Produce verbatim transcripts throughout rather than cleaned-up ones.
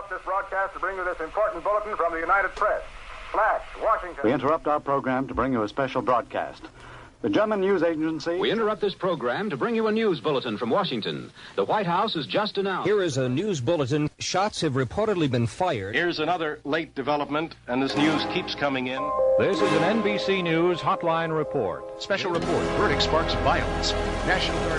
interrupt this broadcast to bring you this important bulletin from the United Press. Flash, Washington. We interrupt our program to bring you a special broadcast. The German news agency... We interrupt this program to bring you a news bulletin from Washington. The White House has just announced... Here is a news bulletin. Shots have reportedly been fired. Here's another late development, and this news keeps coming in. This is an N B C News Hotline Report. Special report. Verdict sparks violence. National Guard...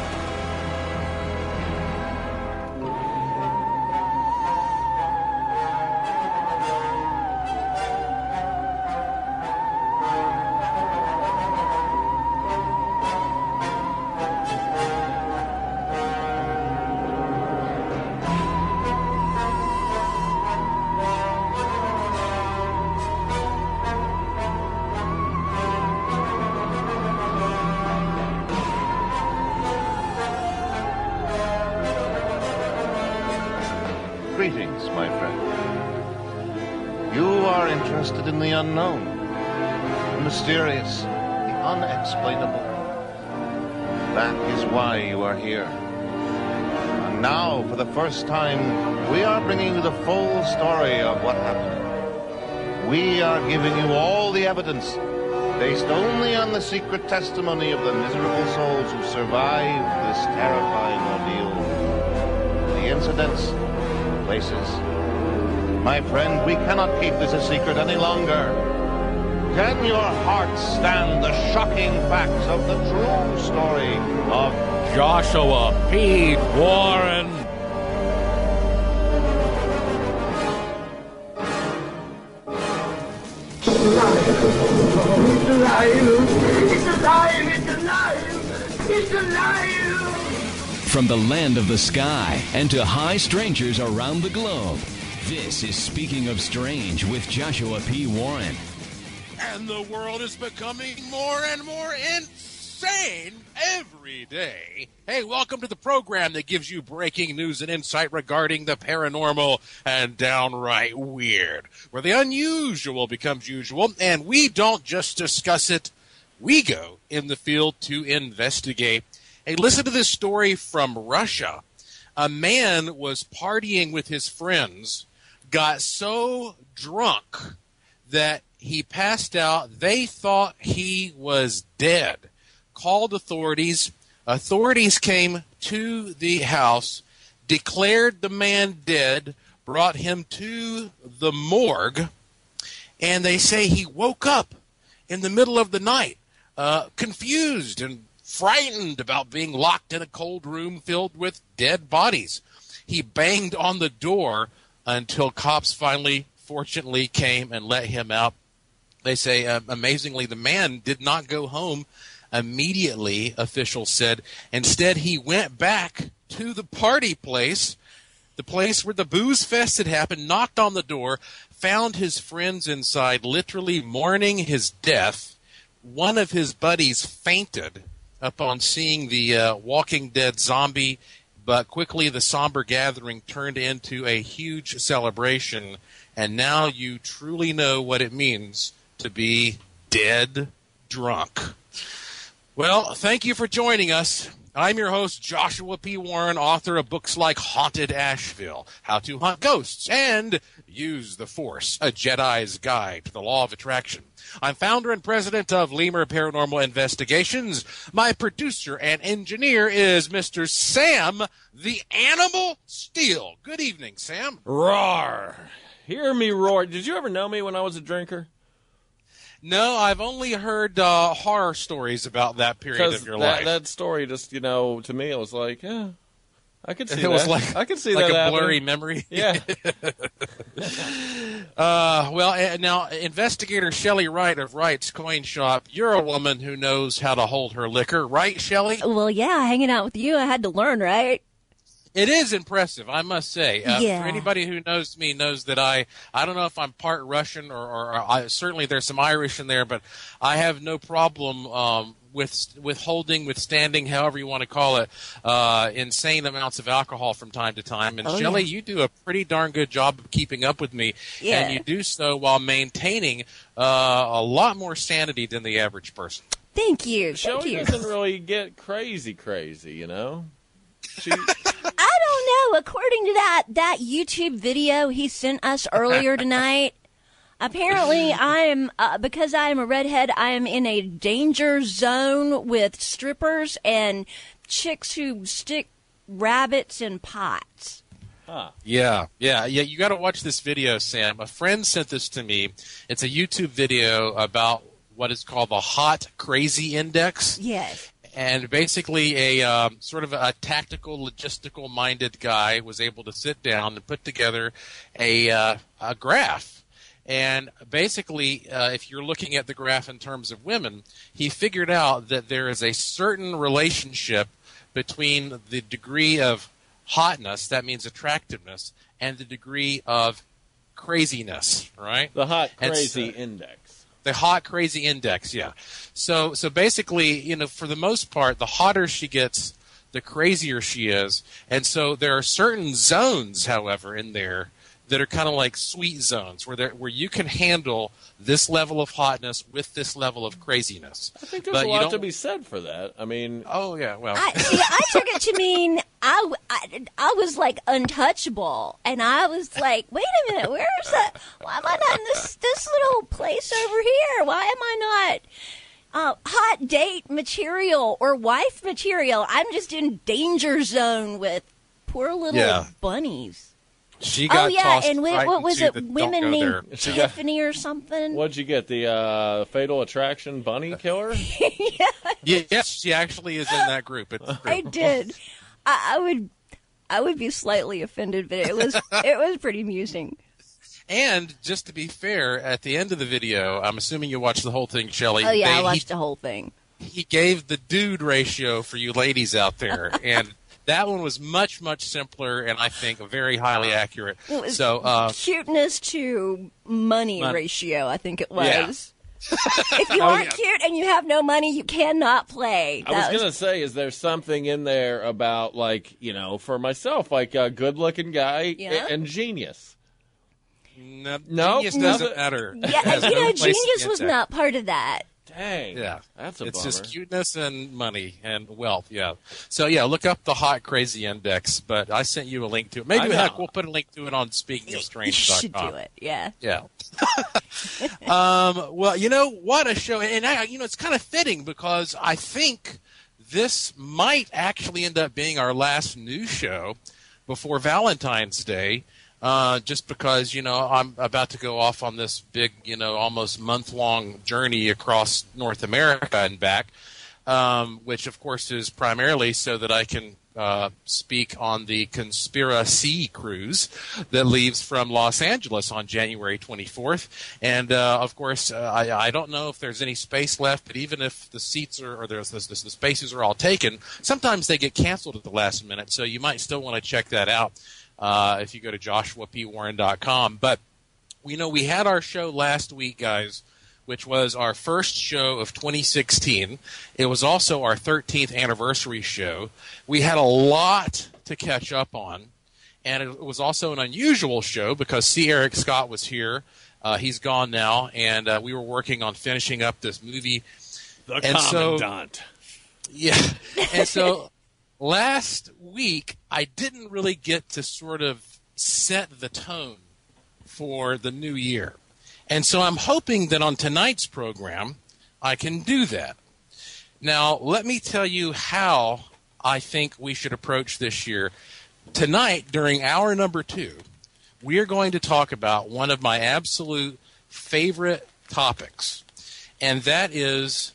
Greetings, my friend. You are interested in the unknown, the mysterious, the unexplainable. That is why you are here. And now, for the first time, we are bringing you the full story of what happened. We are giving you all the evidence, based only on the secret testimony of the miserable souls who survived this terrifying ordeal. The incidents... places. My friend, we cannot keep this a secret any longer. Can your heart stand the shocking facts of the true story of Joshua P. Warren? It's alive! It's alive! It's alive! It's alive! From the land of the sky and to high strangers around the globe, this is Speaking of Strange with Joshua P. Warren. And the world is becoming more and more insane every day. Hey, welcome to the program that gives you breaking news and insight regarding the paranormal and downright weird, where the unusual becomes usual, and we don't just discuss it, we go in the field to investigate. Hey, listen to this story from Russia. A man was partying with his friends, got so drunk that he passed out. They thought he was dead. Called authorities. Authorities came to the house, declared the man dead, brought him to the morgue, and they say he woke up in the middle of the night, uh, confused and frightened about being locked in a cold room filled with dead bodies. He banged on the door until cops finally, fortunately, came and let him out. They say, uh, amazingly, the man did not go home immediately, officials said. Instead, he went back to the party place, the place where the booze fest had happened, knocked on the door, found his friends inside, literally mourning his death. One of his buddies fainted upon seeing the uh, Walking Dead zombie, but quickly the somber gathering turned into a huge celebration, and now you truly know what it means to be dead drunk. Well, thank you for joining us. I'm your host, Joshua P. Warren, author of books like Haunted Asheville, How to Hunt Ghosts, and Use the Force, A Jedi's Guide to the Law of Attraction. I'm founder and president of Lemur Paranormal Investigations. My producer and engineer is Mister Sam, the Animal Steel. Good evening, Sam. Roar. Hear me roar. Did you ever know me when I was a drinker? No, I've only heard uh, horror stories about that period of your that, life. That story just, you know, to me, it was like, yeah, I could see it that. Was like, I could see like that a happening. blurry memory. Yeah. uh, well, uh, now, investigator Shelley Wright of Wright's Coin Shop, you're a woman who knows how to hold her liquor, right, Shelley? Well, yeah, hanging out with you, I had to learn, right? It is impressive, I must say. Uh, yeah. For anybody who knows me knows that I, I don't know if I'm part Russian or, or, or I, certainly there's some Irish in there, but I have no problem um, with withholding, withstanding, however you want to call it, uh, insane amounts of alcohol from time to time. And oh, Shelley, yeah. you do a pretty darn good job of keeping up with me, yeah. and you do so while maintaining uh, a lot more sanity than the average person. Thank you. Shelley Thank you. doesn't really get crazy, crazy, you know? She... I don't know. So according to that that YouTube video he sent us earlier tonight, apparently I am uh, because I am a redhead, I am in a danger zone with strippers and chicks who stick rabbits in pots. Huh. Yeah, yeah, yeah. You got to watch this video, Sam. A friend sent this to me. It's a YouTube video about what is called the Hot Crazy Index. Yes. And basically, a um, sort of a tactical, logistical-minded guy was able to sit down and put together a uh, a graph. And basically, uh, if you're looking at the graph in terms of women, he figured out that there is a certain relationship between the degree of hotness, that means attractiveness, and the degree of craziness, right? The hot crazy so, index. The hot crazy index, yeah. So so basically, you know, for the most part, the hotter she gets, the crazier she is. And so there are certain zones, however, in there that are kind of like sweet zones where there, where you can handle this level of hotness with this level of craziness. I think there's but a you lot don't... to be said for that. I mean, oh yeah, well, I, see, I took it to mean I, I, I was like untouchable, and I was like, wait a minute, where is that? Why am I not in this this little place over here? Why am I not uh, hot date material or wife material? I'm just in danger zone with poor little yeah. bunnies. She got oh yeah, tossed and right what was into it? the, Women named there. Tiffany or something. What'd you get? The uh, Fatal Attraction bunny killer? yeah. yeah, yes, she actually is in that group. It's I did. I, I would, I would be slightly offended, but it was it was pretty amusing. And just to be fair, at the end of the video, I'm assuming you watched the whole thing, Shelley. Oh yeah, they, I watched he, the whole thing. He gave the dude ratio for you ladies out there, and that one was much, much simpler, and I think very highly accurate. It was so uh, cuteness to money Mon- ratio, I think it was. Yeah. If you aren't cute and you have no money, you cannot play. I was, was going to say, is there something in there about, like, you know, for myself, like a good-looking guy yeah. and genius? No, no genius doesn't matter. Yeah, you know, genius was not part of that. Dang. Yeah. That's a It's bummer. just cuteness and money and wealth, yeah. So, yeah, look up the Hot Crazy Index, but I sent you a link to it. Maybe, heck, we'll put a link to it on speaking of strange dot com. You should do it, yeah. Yeah. um, well, you know, what a show. And, I, you know, it's kind of fitting because I think this might actually end up being our last news show before Valentine's Day. Uh, just because, you know, I'm about to go off on this big, you know, almost month-long journey across North America and back, um, which, of course, is primarily so that I can uh, speak on the Conspiracy cruise that leaves from Los Angeles on January twenty-fourth. And, uh, of course, uh, I, I don't know if there's any space left, but even if the seats are, or there's this, this, the spaces are all taken, sometimes they get canceled at the last minute, so you might still want to check that out. Uh, if you go to joshua p warren dot com. But, you know, we had our show last week, guys, which was our first show of twenty sixteen. It was also our thirteenth anniversary show. We had a lot to catch up on, and it was also an unusual show because C. Eric Scott was here. Uh, he's gone now, and uh, we were working on finishing up this movie. The and Commandant. So, yeah, and so... Last week, I didn't really get to sort of set the tone for the new year. And so I'm hoping that on tonight's program, I can do that. Now, let me tell you how I think we should approach this year. Tonight, during hour number two, we are going to talk about one of my absolute favorite topics, and that is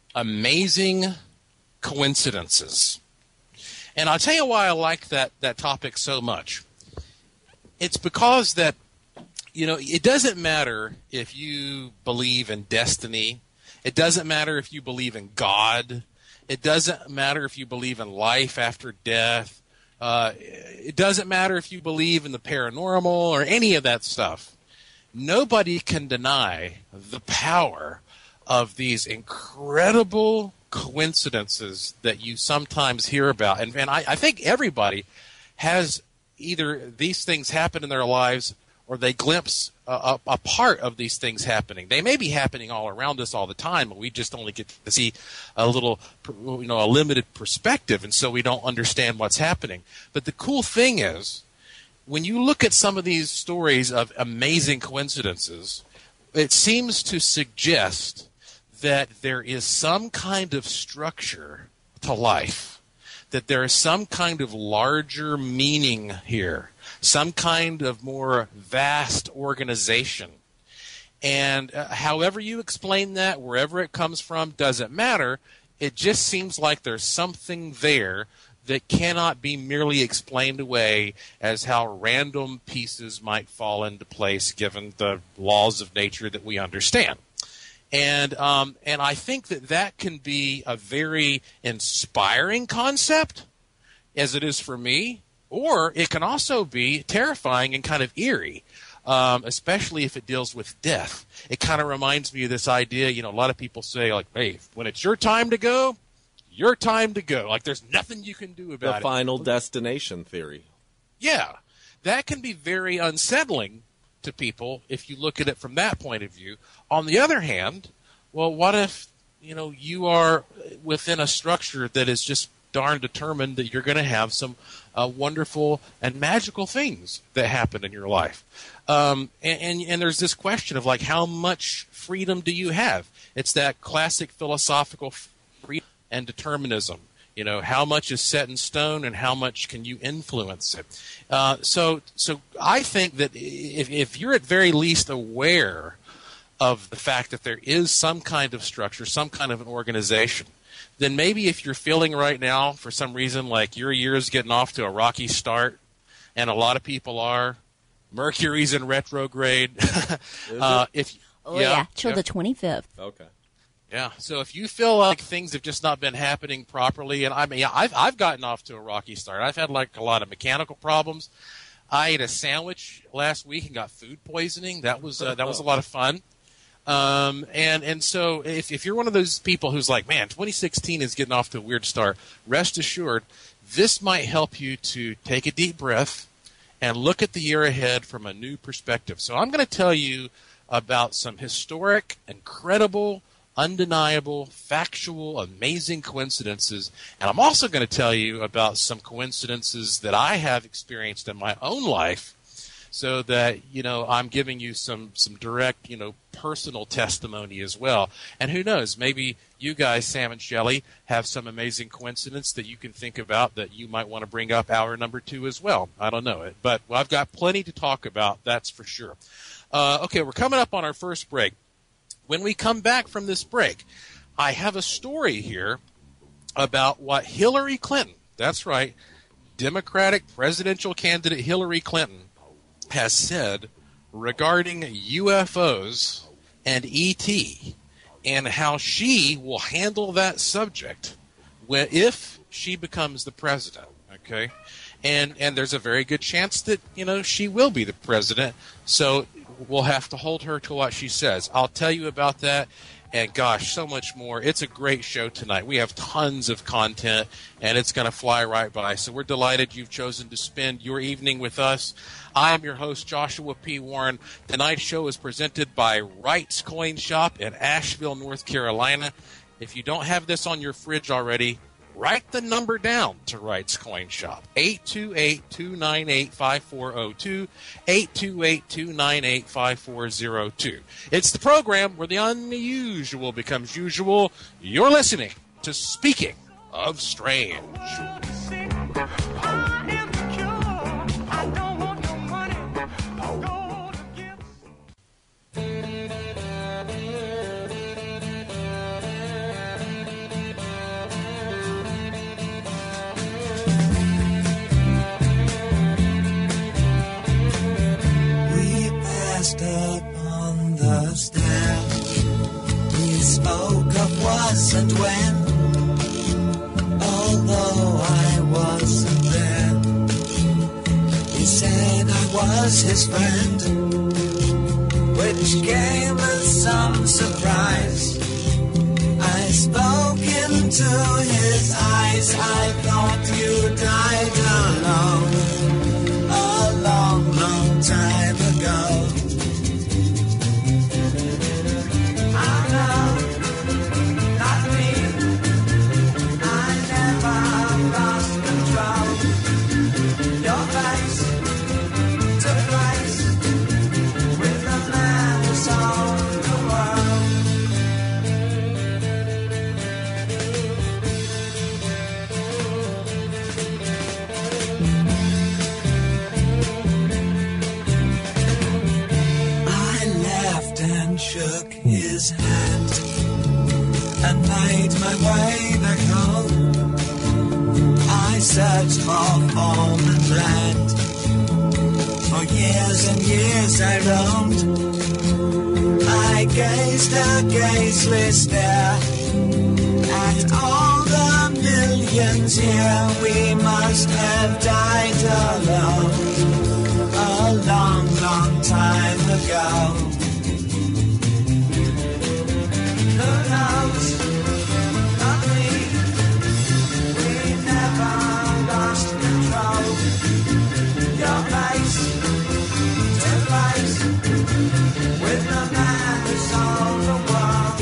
amazing coincidences. And I'll tell you why I like that, that topic so much. It's because that, you know, it doesn't matter if you believe in destiny. It doesn't matter if you believe in God. It doesn't matter if you believe in life after death. Uh, it doesn't matter if you believe in the paranormal or any of that stuff. Nobody can deny the power of these incredible coincidences that you sometimes hear about. And, and I, I think everybody has either these things happen in their lives or they glimpse a, a, a part of these things happening. They may be happening all around us all the time, but we just only get to see a little, you know, a limited perspective, and so we don't understand what's happening. But the cool thing is, when you look at some of these stories of amazing coincidences, it seems to suggest that there is some kind of structure to life, that there is some kind of larger meaning here, some kind of more vast organization. And uh, however you explain that, wherever it comes from, doesn't matter. It just seems like there's something there that cannot be merely explained away as how random pieces might fall into place given the laws of nature that we understand. And um, and I think that that can be a very inspiring concept, as it is for me, or it can also be terrifying and kind of eerie, um, especially if it deals with death. It kind of reminds me of this idea, you know, a lot of people say, like, hey, when it's your time to go, your time to go. Like, there's nothing you can do about it. The final destination theory. Yeah. That can be very unsettling to people if you look at it from that point of view. On the other hand, well, what if, you know, you are within a structure that is just darn determined that you're going to have some uh, wonderful and magical things that happen in your life. Um, and, and, and there's this question of, like, how much freedom do you have? It's that classic philosophical freedom and determinism. You know, how much is set in stone and how much can you influence it? Uh, so so I think that if, if you're at very least aware of the fact that there is some kind of structure, some kind of an organization, then maybe if you're feeling right now for some reason like your year is getting off to a rocky start, and a lot of people are, Mercury's in retrograde. uh, if Oh, yeah, yeah, till yeah. the twenty-fifth. Okay. Yeah, so if you feel like things have just not been happening properly, and I mean, I've I've gotten off to a rocky start. I've had like a lot of mechanical problems. I ate a sandwich last week and got food poisoning. That was uh, that was a lot of fun. Um, and and so if if you're one of those people who's like, man, twenty sixteen is getting off to a weird start, rest assured, this might help you to take a deep breath and look at the year ahead from a new perspective. So I'm going to tell you about some historic, incredible, undeniable, factual, amazing coincidences. And I'm also going to tell you about some coincidences that I have experienced in my own life, so that, you know, I'm giving you some, some direct, you know, personal testimony as well. And who knows, maybe you guys, Sam and Shelley, have some amazing coincidence that you can think about that you might want to bring up hour number two as well. I don't know it. But well, I've got plenty to talk about, that's for sure. Uh, okay, we're coming up on our first break. When we come back from this break, I have a story here about what Hillary Clinton, that's right, Democratic presidential candidate Hillary Clinton, has said regarding U F Os and E T, and how she will handle that subject when, if she becomes the president, okay? And and there's a very good chance that, you know, she will be the president, so we'll have to hold her to what she says. I'll tell you about that, and gosh, so much more. It's a great show tonight. We have tons of content, and it's going to fly right by. So we're delighted you've chosen to spend your evening with us. I'm your host, Joshua P. Warren. Tonight's show is presented by Wright's Coin Shop in Asheville, North Carolina. If you don't have this on your fridge already, write the number down to Wright's Coin Shop, eight two eight, two nine eight, five four zero two, eight two eight, two nine eight, five four zero two. It's the program where the unusual becomes usual. You're listening to Speaking of Strange. Up on the stair, we spoke of was and when, although I wasn't there. He said I was his friend, which gave us some surprise. I spoke into his eyes, I thought you died alone, a long, long time ago. father's hand and made my way back home. I searched for home and land. For years and years I roamed. I gazed a gazeless stare at all the millions here. We must have died alone a long, long time ago. Who knows? Not me. We never lost control. Your face to face with the man who sold the world.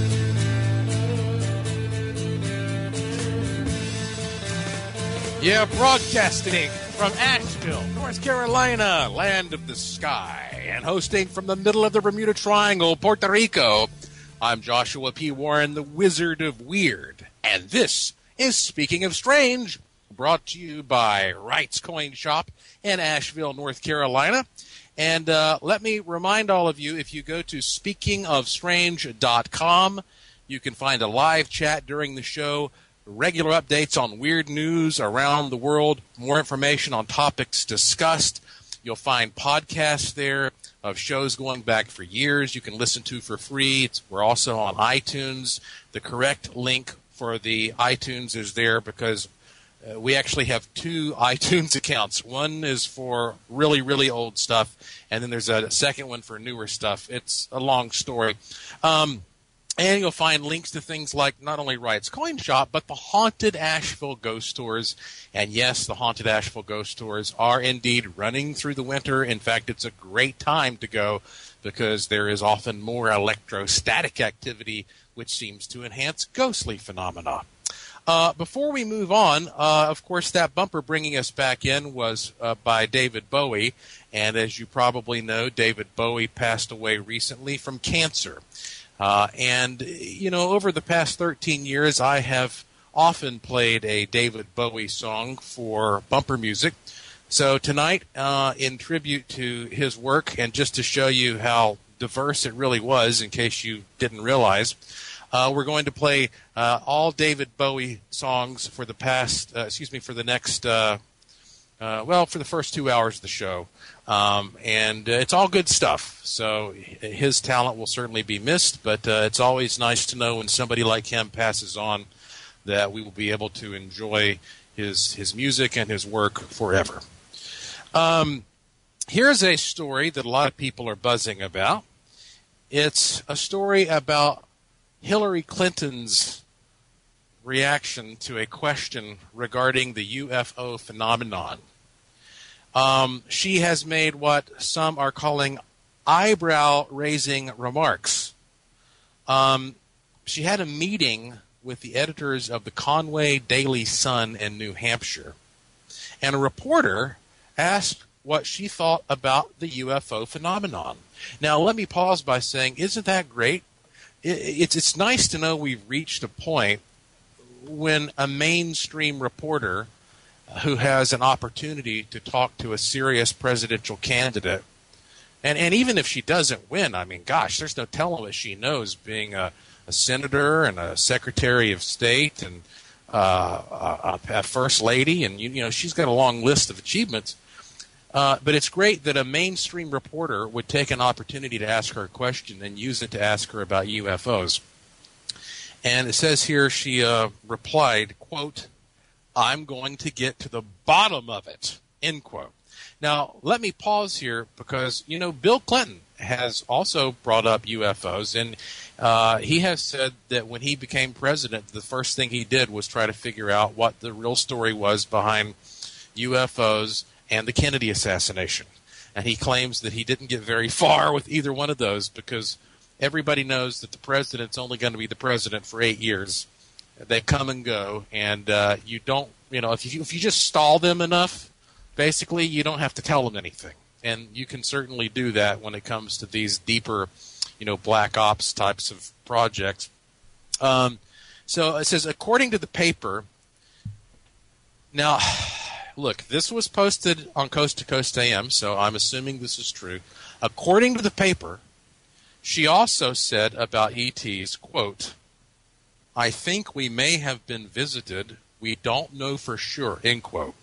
Yeah, broadcasting from Asheville, North Carolina, land of the sky, and hosting from the middle of the Bermuda Triangle, Puerto Rico, I'm Joshua P. Warren, the Wizard of Weird, and this is Speaking of Strange, brought to you by Wright's Coin Shop in Asheville, North Carolina. And uh, let me remind all of you, if you go to speaking of strange dot com, you can find a live chat during the show, regular updates on weird news around the world, more information on topics discussed. You'll find podcasts there of shows going back for years you can listen to for free. It's, we're also on iTunes. The correct link for the iTunes is there because uh, we actually have two iTunes accounts. One is for really, really old stuff, and then there's a second one for newer stuff. It's a long story. Um, And you'll find links to things like not only Wright's Coin Shop, but the Haunted Asheville Ghost Tours. And yes, the Haunted Asheville Ghost Tours are indeed running through the winter. In fact, it's a great time to go because there is often more electrostatic activity, which seems to enhance ghostly phenomena. Uh, before we move on, uh, of course, that bumper bringing us back in was uh, by David Bowie. And as you probably know, David Bowie passed away recently from cancer. Uh, and, you know, over the past thirteen years, I have often played a David Bowie song for bumper music. So tonight, uh, in tribute to his work and just to show you how diverse it really was, in case you didn't realize, uh, we're going to play uh, all David Bowie songs for the past, uh, excuse me, for the next, uh, uh, well, for the first two hours of the show. Um, and uh, it's all good stuff. So his talent will certainly be missed, but uh, it's always nice to know when somebody like him passes on that we will be able to enjoy his his music and his work forever. Um, here's a story that a lot of people are buzzing about. It's a story about Hillary Clinton's reaction to a question regarding the U F O phenomenon. Um, she has made what some are calling eyebrow-raising remarks. Um, she had a meeting with the editors of the Conway Daily Sun in New Hampshire, and a reporter asked what she thought about the U F O phenomenon. Now, let me pause by saying, isn't that great? It's, it's nice to know we've reached a point when a mainstream reporter who has an opportunity to talk to a serious presidential candidate. And and even if she doesn't win, I mean, gosh, there's no telling what she knows, being a, a senator and a secretary of state and uh, a, a first lady. And, you, you know, she's got a long list of achievements. Uh, but it's great that a mainstream reporter would take an opportunity to ask her a question and use it to ask her about U F Os. And it says here she uh, replied, quote, "I'm going to get to the bottom of it," end quote. Now, let me pause here because, you know, Bill Clinton has also brought up U F Os, and uh, he has said that when he became president, the first thing he did was try to figure out what the real story was behind U F Os and the Kennedy assassination. And he claims that he didn't get very far with either one of those because everybody knows that the president's only going to be the president for eight years. They come and go, and uh, you don't, you know, if you if you just stall them enough, basically you don't have to tell them anything. And you can certainly do that when it comes to these deeper, you know, black ops types of projects. Um, so it says, according to the paper, now, look, this was posted on Coast to Coast A M, so I'm assuming this is true. According to the paper, She also said about E Ts, quote, "I think we may have been visited. We don't know for sure," end quote.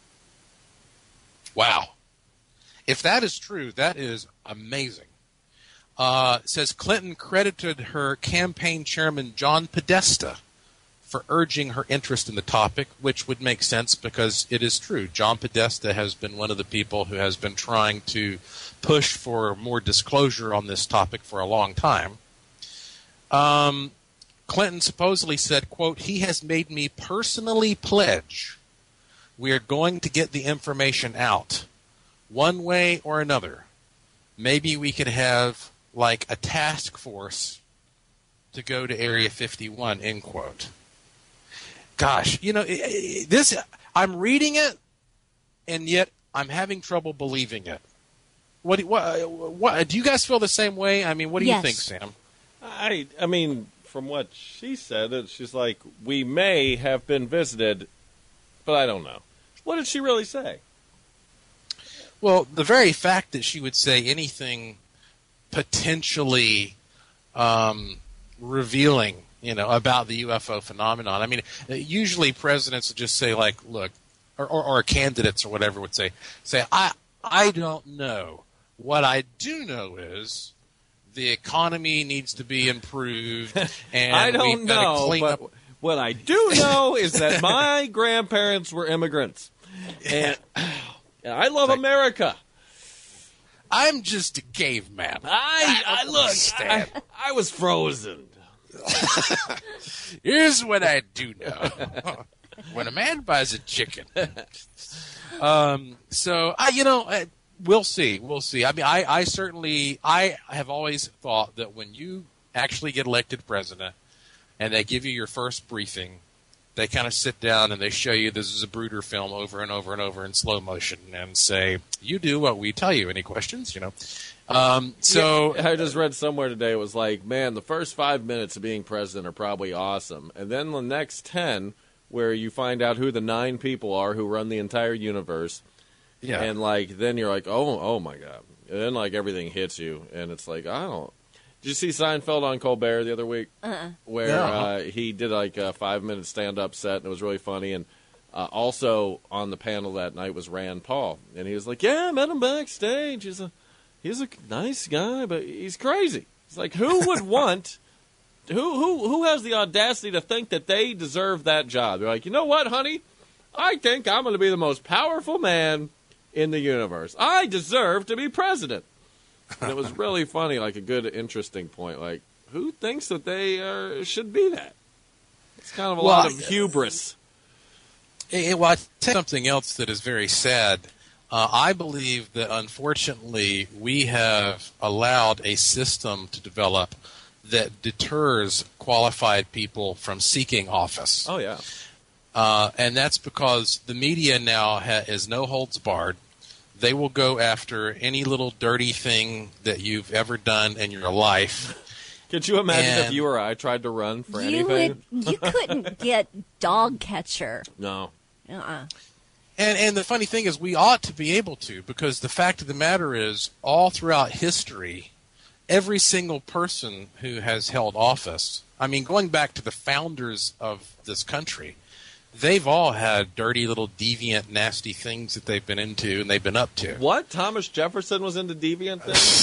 Wow. If that is true, that is amazing. Uh, says Clinton credited her campaign chairman, John Podesta, for urging her interest in the topic, which would make sense because it is true. John Podesta has been one of the people who has been trying to push for more disclosure on this topic for a long time. Um, Clinton supposedly said, quote, "He has made me personally pledge we are going to get the information out one way or another. Maybe we could have like a task force to go to Area fifty-one," end quote. Gosh, you know, this, I'm reading it, and yet I'm having trouble believing it. What, what, what, do you guys feel the same way? I mean, what do yes. you think, Sam? I, I mean, from what she said, it, she's like, we may have been visited, but I don't know. What did she really say? Well, the very fact that she would say anything potentially um, revealing, you know, about the U F O phenomenon. I mean, usually presidents would just say, like, look, or, or, or candidates or whatever would say, say, I, I don't know. What I do know is the economy needs to be improved, and I don't we've got know, to clean but up. What I do know is that my grandparents were immigrants, and, and I love America. I'm just a caveman. I, I, I look, I, I was frozen. Here's what I do know: when a man buys a chicken. Um, so I, you know, I, we'll see. We'll see. I mean, I, I certainly, I have always thought that when you actually get elected president, and they give you your first briefing, they kind of sit down and they show you this is a Brooder film over and over and over in slow motion and say, you do what we tell you. Any questions? You know. Um, so yeah, I just read somewhere today, it was like, man, the first five minutes of being president are probably awesome. And then the next ten, where you find out who the nine people are who run the entire universe. Yeah. And, like, then you're like, oh, oh, my God. And then, like, everything hits you. And it's like, I don't. Did you see Seinfeld on Colbert the other week? Uh-uh. Where no. uh, he did, like, a five-minute stand-up set, and it was really funny. And uh, also on the panel that night was Rand Paul. And he was like, yeah, I met him backstage. He's a, he's a nice guy, but he's crazy. It's like, who would want... Who who who has the audacity to think that they deserve that job? They're like, you know what, honey? I think I'm going to be the most powerful man in the universe. I deserve to be president. And it was really funny, like a good, interesting point. Like, who thinks that they uh, should be that? It's kind of a well, lot of hubris. It, well, I tell you something else that is very sad. Uh, I believe that, unfortunately, we have allowed a system to develop that deters qualified people from seeking office. Oh, yeah. Uh, and that's because the media now ha- is no holds barred. They will go after any little dirty thing that you've ever done in your life. Could you imagine and if you or I tried to run for you anything? Would, you couldn't get dog catcher. No. Uh-uh. And, and the funny thing is we ought to be able to, because the fact of the matter is all throughout history, every single person who has held office, I mean, going back to the founders of this country, they've all had dirty little deviant, nasty things that they've been into and they've been up to. What? Thomas Jefferson was into deviant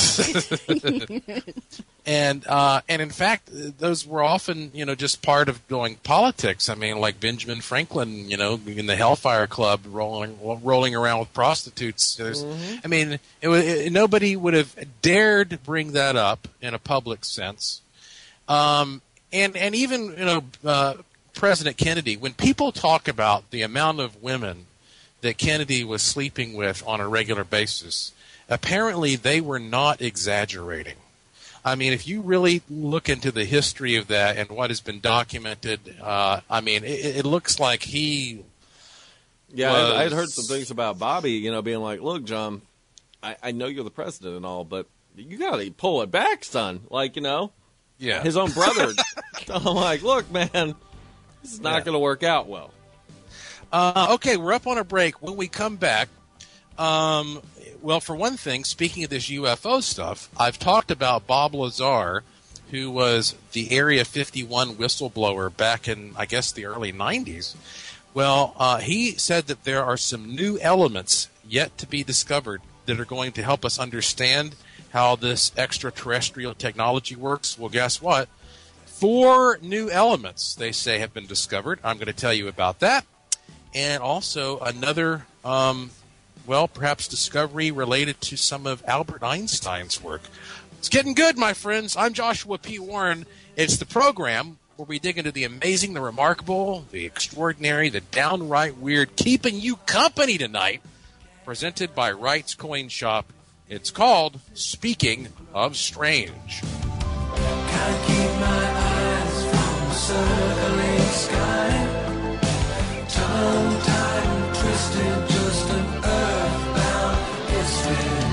things? and uh, and in fact, those were often, you know, just part of doing politics. I mean, like Benjamin Franklin, you know, in the Hellfire Club, rolling rolling around with prostitutes. Mm-hmm. I mean, it, it, nobody would have dared bring that up in a public sense. Um, and and even, you know, uh, President Kennedy, when people talk about the amount of women that Kennedy was sleeping with on a regular basis, apparently they were not exaggerating. I mean, if you really look into the history of that and what has been documented, uh, I mean, it, it looks like he Yeah, was... I'd heard some things about Bobby, you know, being like, look, John, I, I know you're the president and all, but you got to pull it back, son. Like, you know, yeah. his own brother. I'm like, look, man, this is not yeah. going to work out well. Uh, okay, we're up on a break. When we come back, um, well, for one thing, speaking of this U F O stuff, I've talked about Bob Lazar, who was the Area fifty-one whistleblower back in, I guess, the early nineties. Well, uh, he said that there are some new elements yet to be discovered that are going to help us understand how this extraterrestrial technology works. Well, guess what? Four new elements, they say, have been discovered. I'm going to tell you about that. And also another, um, well, perhaps discovery related to some of Albert Einstein's work. It's getting good, my friends. I'm Joshua P. Warren. It's the program where we dig into the amazing, the remarkable, the extraordinary, the downright weird, keeping you company tonight, presented by Wright's Coin Shop. It's called Speaking of Strange. Can't keep my eyes from the circling sky. Tongue tied and twisted, just an earthbound history.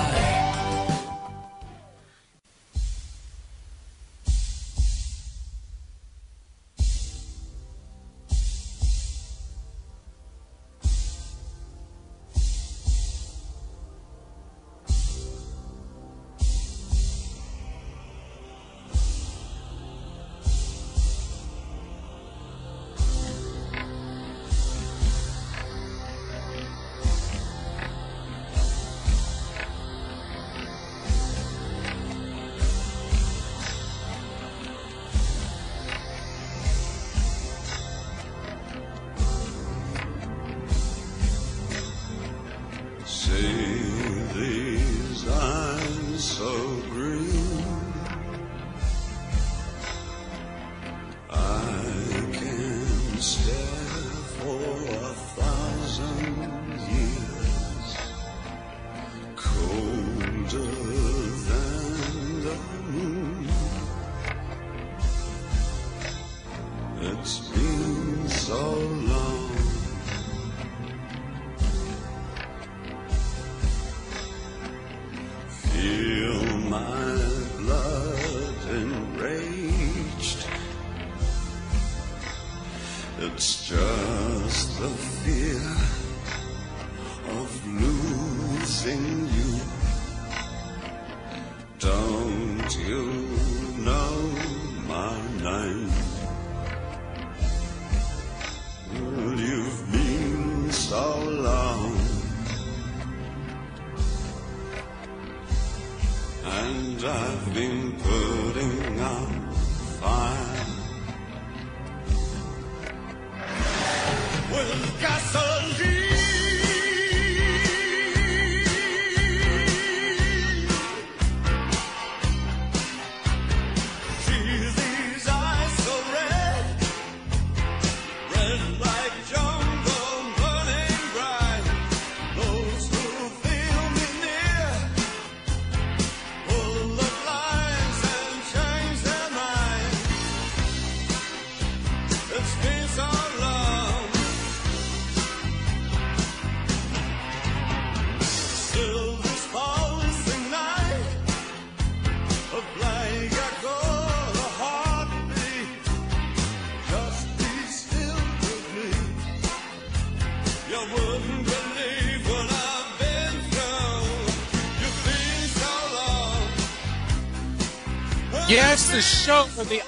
Yes, the show where the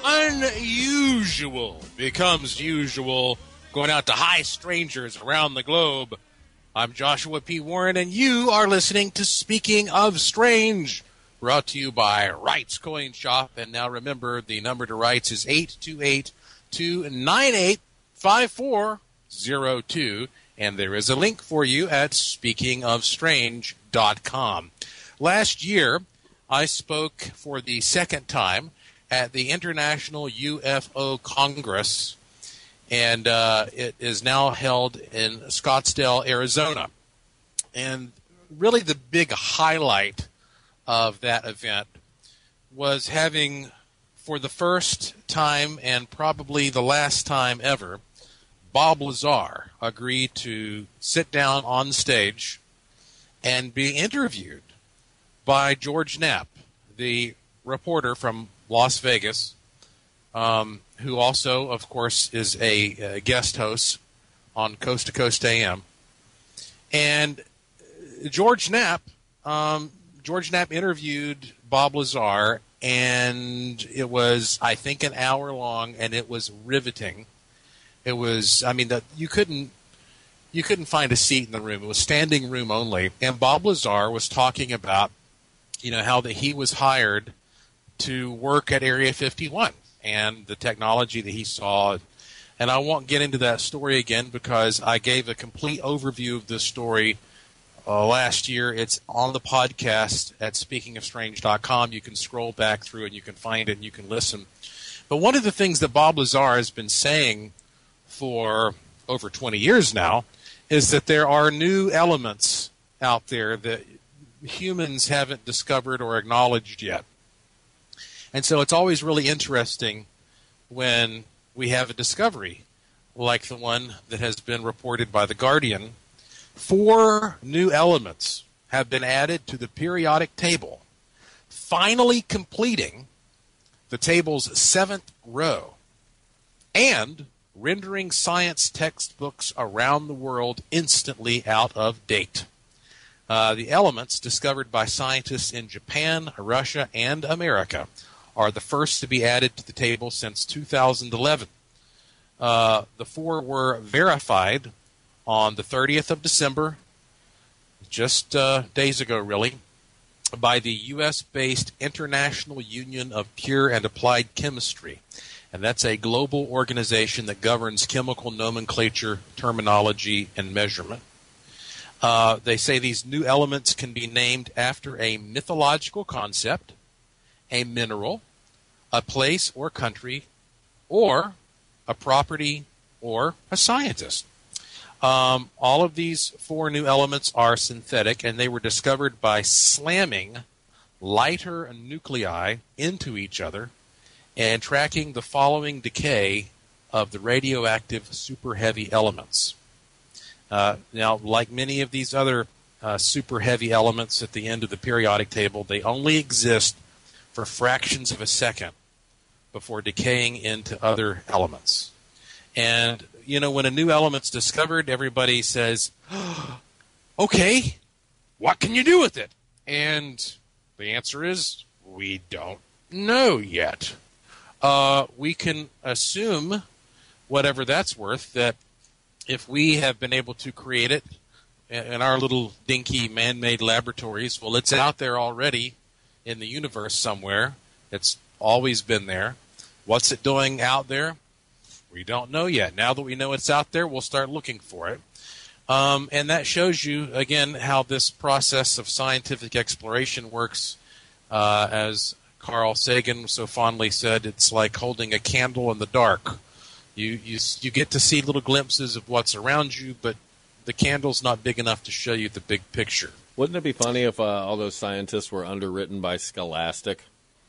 unusual becomes usual, going out to high strangers around the globe. I'm Joshua P. Warren, and you are listening to Speaking of Strange, brought to you by Wright's Coin Shop. And now remember, the number to Wright's is eight two eight, two nine eight, five four zero two, and there is a link for you at speaking of strange dot com. Last year, I spoke for the second time at the International U F O Congress, and uh, it is now held in Scottsdale, Arizona. And really the big highlight of that event was having, for the first time and probably the last time ever, Bob Lazar agree to sit down on stage and be interviewed by George Knapp, the reporter from Las Vegas, um, who also, of course, is a, a guest host on Coast to Coast A M. And George Knapp, um, George Knapp interviewed Bob Lazar, and it was, I think, an hour long, and it was riveting. It was, I mean, the, you couldn't you couldn't find a seat in the room. It was standing room only. And Bob Lazar was talking about, you know, how that he was hired to work at Area fifty-one and the technology that he saw. And I won't get into that story again because I gave a complete overview of this story uh, last year. It's on the podcast at speaking of strange dot com. You can scroll back through and you can find it and you can listen. But one of the things that Bob Lazar has been saying for over twenty years now is that there are new elements out there that humans haven't discovered or acknowledged yet. And so it's always really interesting when we have a discovery like the one that has been reported by The Guardian. Four new elements have been added to the periodic table, finally completing the table's seventh row and rendering science textbooks around the world instantly out of date. Uh, the elements discovered by scientists in Japan, Russia, and America are the first to be added to the table since two thousand eleven. Uh, the four were verified on the thirtieth of December, just uh, days ago really, by the U S-based International Union of Pure and Applied Chemistry. And that's a global organization that governs chemical nomenclature, terminology, and measurement. Uh, they say these new elements can be named after a mythological concept, a mineral, a place or country, or a property or a scientist. Um, all of these four new elements are synthetic, and they were discovered by slamming lighter nuclei into each other and tracking the following decay of the radioactive super heavy elements. Uh, now, like many of these other uh, super heavy elements at the end of the periodic table, they only exist for fractions of a second before decaying into other elements. And, you know, when a new element's discovered, everybody says, oh, okay, what can you do with it? And the answer is, we don't know yet. Uh, we can assume, whatever that's worth, that if we have been able to create it in our little dinky man-made laboratories, well, it's out there already in the universe somewhere. It's always been there. What's it doing out there? We don't know yet. Now that we know it's out there, we'll start looking for it. Um, and that shows you, again, how this process of scientific exploration works. Uh, as Carl Sagan so fondly said, it's like holding a candle in the dark. You, you, you get to see little glimpses of what's around you, but the candle's not big enough to show you the big picture. Wouldn't it be funny if uh, all those scientists were underwritten by Scholastic?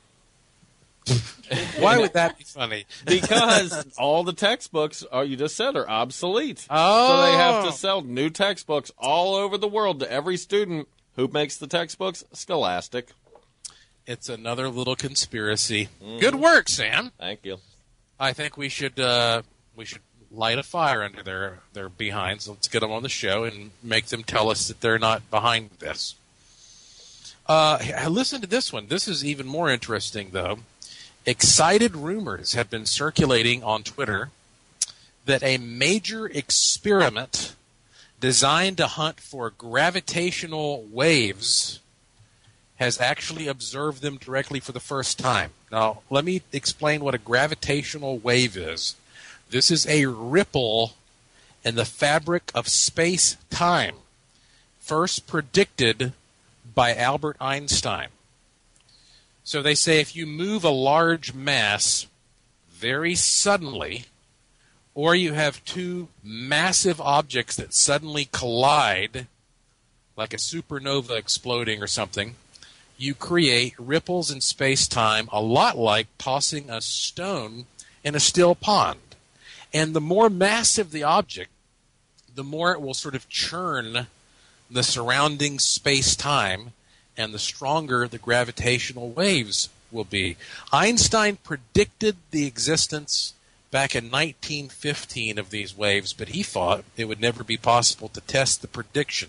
Why would that be funny? Because all the textbooks, are, you just said, are obsolete. Oh. So they have to sell new textbooks all over the world to every student. Who makes the textbooks? Scholastic. It's another little conspiracy. Mm. Good work, Sam. Thank you. I think we should uh, we should light a fire under their, their behinds. Let's get them on the show and make them tell us that they're not behind this. Uh, listen to this one. This is even more interesting, though. Excited rumors have been circulating on Twitter that a major experiment designed to hunt for gravitational waves has actually observed them directly for the first time. Now, let me explain what a gravitational wave is. This is a ripple in the fabric of space-time, first predicted by Albert Einstein. So they say if you move a large mass very suddenly, or you have two massive objects that suddenly collide, like a supernova exploding or something, you create ripples in space-time a lot like tossing a stone in a still pond. And the more massive the object, the more it will sort of churn the surrounding space-time, and the stronger the gravitational waves will be. Einstein predicted the existence back in nineteen fifteen of these waves, but he thought it would never be possible to test the prediction.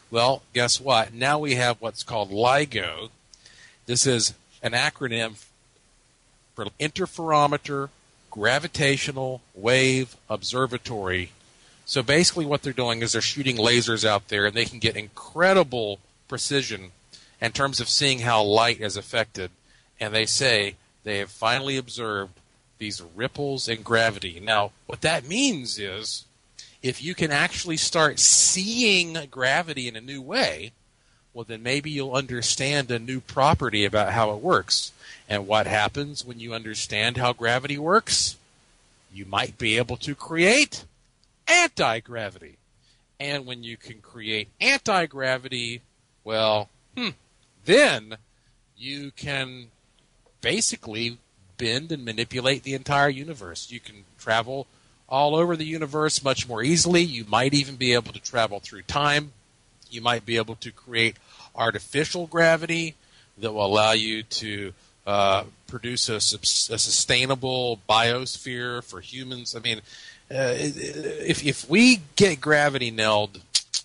Well, guess what? Now we have what's called LIGO. This is an acronym for Interferometer Gravitational Wave Observatory. So basically what they're doing is they're shooting lasers out there, and they can get incredible precision in terms of seeing how light is affected. And they say they have finally observed these ripples in gravity. Now, what that means is if you can actually start seeing gravity in a new way, well, then maybe you'll understand a new property about how it works. And what happens when you understand how gravity works? You might be able to create anti-gravity. And when you can create anti-gravity, well, hmm, then you can basically bend and manipulate the entire universe. You can travel all over the universe much more easily. You might even be able to travel through time. You might be able to create artificial gravity that will allow you to uh, produce a, a sustainable biosphere for humans. I mean, uh, if if we get gravity nailed,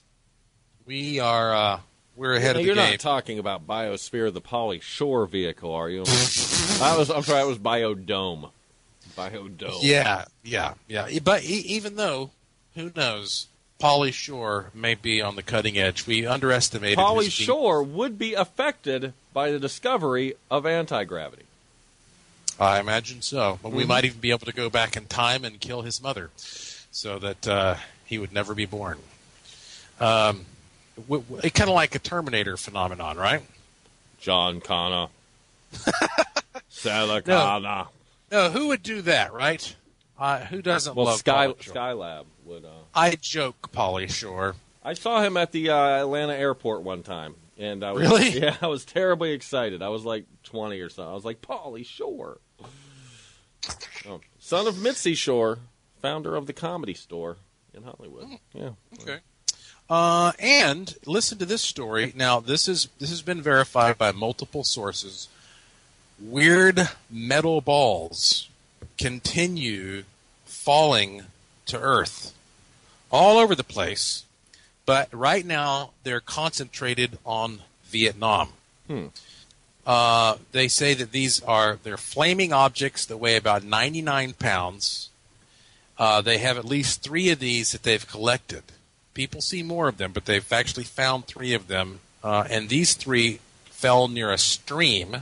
we are uh, we're ahead now, of the you're game. You're not talking about Biosphere, the Pauly Shore vehicle, are you? I was. I'm sorry. I was Biodome. Biodome. Yeah, yeah, yeah. But e- even though, who knows, Pauly Shore may be on the cutting edge. We underestimated Pauly his Shore would be affected by the discovery of anti-gravity. I imagine so. But we Mm-hmm. might even be able to go back in time and kill his mother so that uh, he would never be born. Um, w- w- kind of like a Terminator phenomenon, right? John Connor. Sarah Connor. No, who would do that, right? Uh, who doesn't well, love Sky, Pauly Shore? Skylab would. Uh, I joke, Pauly Shore. I saw him at the uh, Atlanta airport one time, and I was, really, yeah, I was terribly excited. I was like twenty or something. I was like, Pauly Shore, oh, son of Mitzi Shore, founder of the Comedy Store in Hollywood. Mm. Yeah. Okay. Uh, and listen to this story. Now, this is this has been verified by multiple sources. Weird metal balls continue falling to Earth all over the place, but right now they're concentrated on Vietnam. Hmm. Uh, they say that these are they're flaming objects that weigh about ninety-nine pounds. Uh, they have at least three of these that they've collected. People see more of them, but they've actually found three of them, uh, and these three fell near a stream.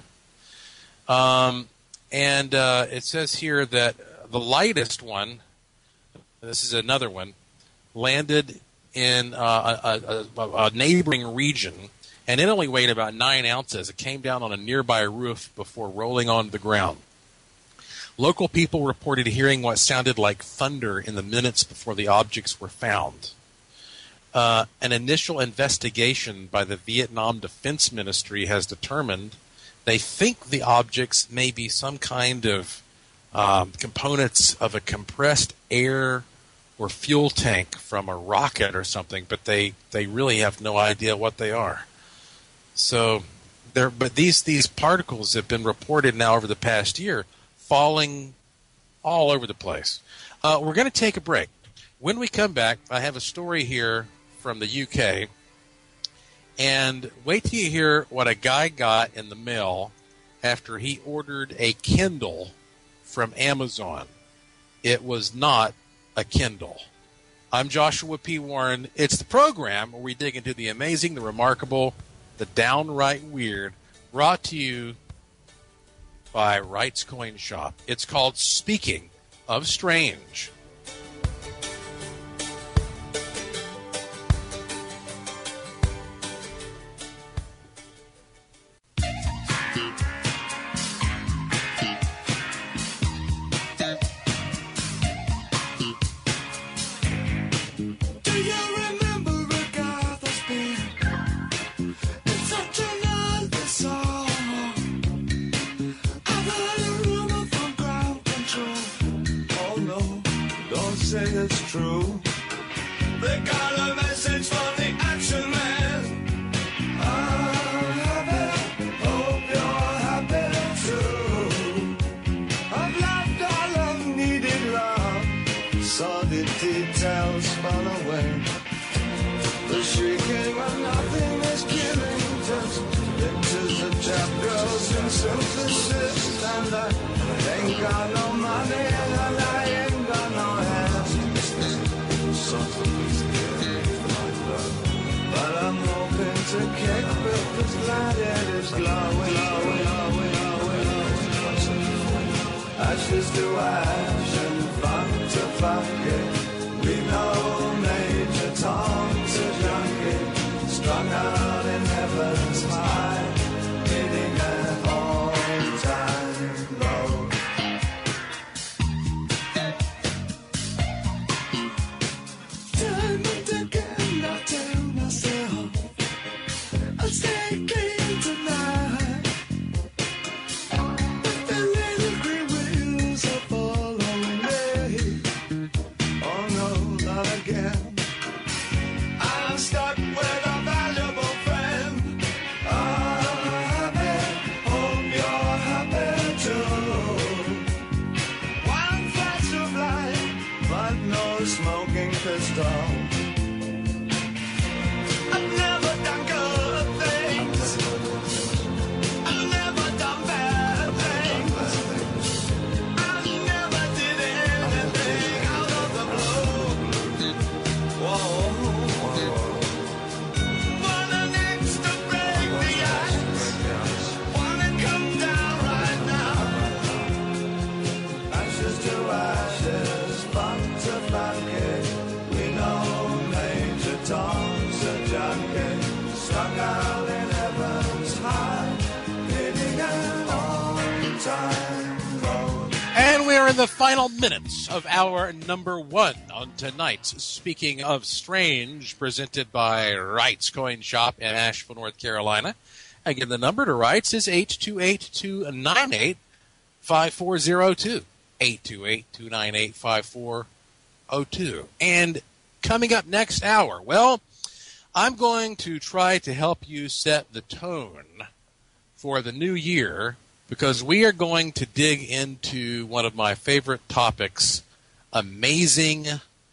Um, and uh, it says here that the lightest one, this is another one, landed in uh, a, a, a neighboring region, and it only weighed about nine ounces. It came down on a nearby roof before rolling onto the ground. Local people reported hearing what sounded like thunder in the minutes before the objects were found. Uh, an initial investigation by the Vietnam Defense Ministry has determined they think the objects may be some kind of um, components of a compressed air or fuel tank from a rocket or something, but they, they really have no idea what they are. So, there, but these these particles have been reported now over the past year, falling all over the place. Uh, we're going to take a break. When we come back, I have a story here from the U K. And wait till you hear what a guy got in the mail after he ordered a Kindle from Amazon. It was not a Kindle. I'm Joshua P. Warren. It's the program where we dig into the amazing, the remarkable, the downright weird, brought to you by Wright's Coin Shop. It's called Speaking of Strange. It's true. They got a message from the action man. I'm happy, hope you're happy too. I've loved all I've needed love. Saw the details fall away. The shrieking of chap grows in synthesis, and I ain't got no money, and I ain't got no hands. So please give my love, but I'm hoping to kick with this light that is glowing, glowing, glowing, glowing, glowing. Ashes to ash and funk to funky. We know Major Tom's a junkie, strung out in heaven's high, hitting an all-time low. Time and again I tell myself I'll stay clean tonight, but the little green wheels are following me. Oh no, not again. I'm stuck with a valuable friend. I'm happy, hope you're happy too. One flash of light, but no smoking pistol. I've never done good things. I've never done bad things. I never did anything out of the blue. Whoa. Wanna next to break the ice. Wanna come down right now. Ashes to ashes, funk to funky. We know Major Tom's a junkie, strung out in heaven's high, hitting an all-time low. And we're in the final minutes of our number one on tonight's Speaking of Strange, presented by Wright's Coin Shop in Asheville, North Carolina. Again, the number to Wright's is eight two eight, two nine eight, five four zero two. eight two eight, two nine eight, five four zero two. And coming up next hour, well, I'm going to try to help you set the tone for the new year, because we are going to dig into one of my favorite topics, amazing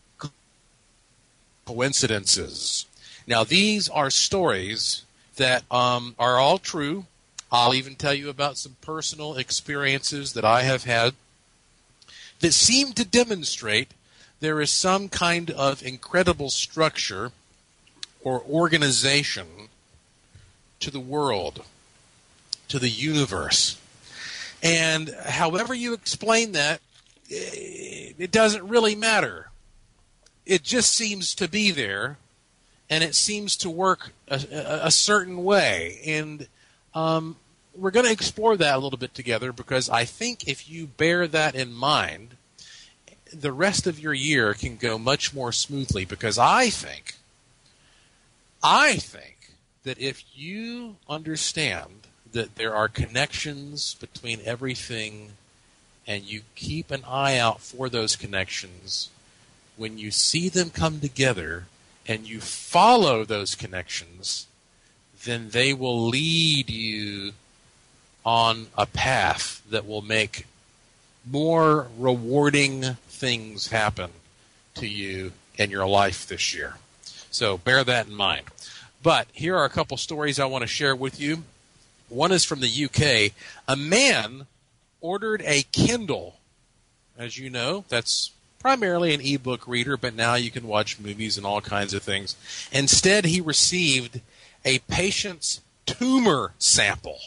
coincidences. Now, these are stories that um, are all true. I'll even tell you about some personal experiences that I have had that seem to demonstrate there is some kind of incredible structure or organization to the world, to the universe. And however you explain that, it doesn't really matter. It just seems to be there, and it seems to work a, a, a certain way. And um, we're going to explore that a little bit together, because I think if you bear that in mind, the rest of your year can go much more smoothly, because I think, I think that if you understand that there are connections between everything and you keep an eye out for those connections, when you see them come together and you follow those connections, then they will lead you on a path that will make more rewarding things happen to you in your life this year. So bear that in mind. But here are a couple stories I want to share with you. One is from the U K. A man ordered a Kindle. As you know, that's primarily an ebook reader, but now you can watch movies and all kinds of things. Instead, he received a patient's tumor sample.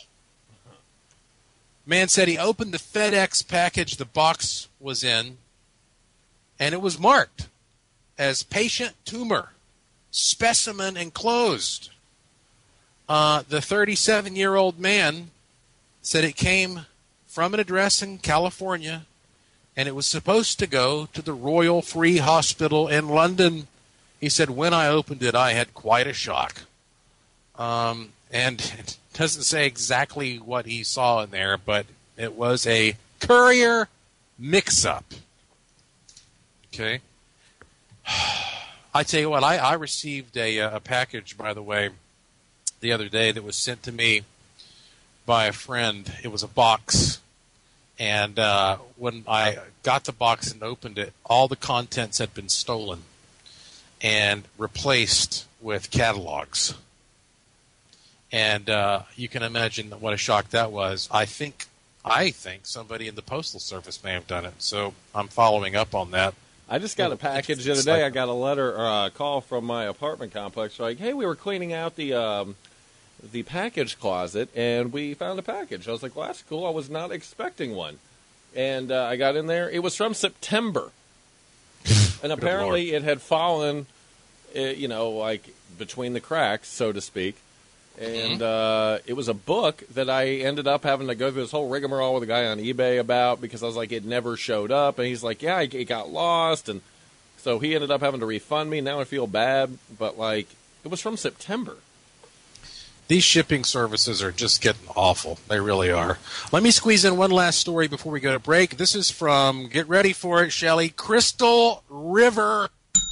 Man said he opened the FedEx package the box was in, and it was marked as patient tumor, specimen enclosed. Uh, the thirty-seven-year-old man said it came from an address in California, and it was supposed to go to the Royal Free Hospital in London. He said, when I opened it, I had quite a shock. Um, and it doesn't say exactly what he saw in there, but it was a courier mix-up. Okay? I tell you what, I, I received a, a package, by the way, the other day that was sent to me by a friend. It was a box. And uh, when I got the box and opened it, all the contents had been stolen and replaced with catalogs. And uh, you can imagine what a shock that was. I think I think somebody in the Postal Service may have done it. So I'm following up on that. I just got a package the other day. I got a letter or a call from my apartment complex. Like, hey, we were cleaning out the um, the package closet, and we found a package. I was like, well, that's cool. I was not expecting one. And uh, I got in there. It was from September. And apparently it had fallen, uh, you know, like between the cracks, so to speak. And uh, it was a book that I ended up having to go through this whole rigmarole with a guy on eBay about because I was like, it never showed up. And he's like, yeah, it got lost. And so he ended up having to refund me. Now I feel bad. But, like, it was from September. These shipping services are just getting awful. They really are. Let me squeeze in one last story before we go to break. This is from, get ready for it, Shelley, Crystal River,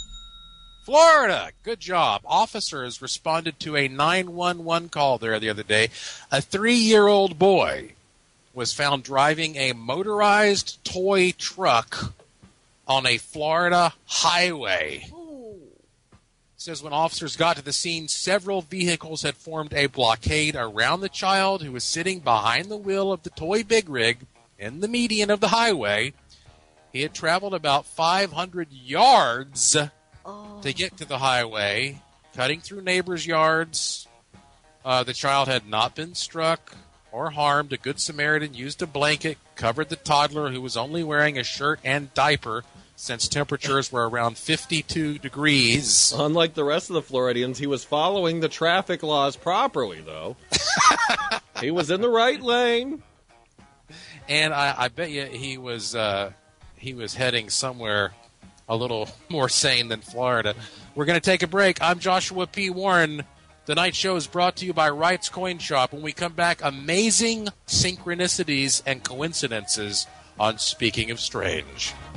Florida. Good job. Officers responded to a nine one one call there the other day. A three-year-old boy was found driving a motorized toy truck on a Florida highway. It says when officers got to the scene, several vehicles had formed a blockade around the child who was sitting behind the wheel of the toy big rig in the median of the highway. He had traveled about five hundred yards oh. to get to the highway, cutting through neighbors' yards. Uh, the child had not been struck or harmed. A Good Samaritan used a blanket, covered the toddler, who was only wearing a shirt and diaper, since temperatures were around fifty-two degrees. Unlike the rest of the Floridians, he was following the traffic laws properly, though. He was in the right lane. And I, I bet you he was uh, he was heading somewhere a little more sane than Florida. We're going to take a break. I'm Joshua P. Warren. The night show is brought to you by Wright's Coin Shop. When we come back, amazing synchronicities and coincidences on Speaking of Strange.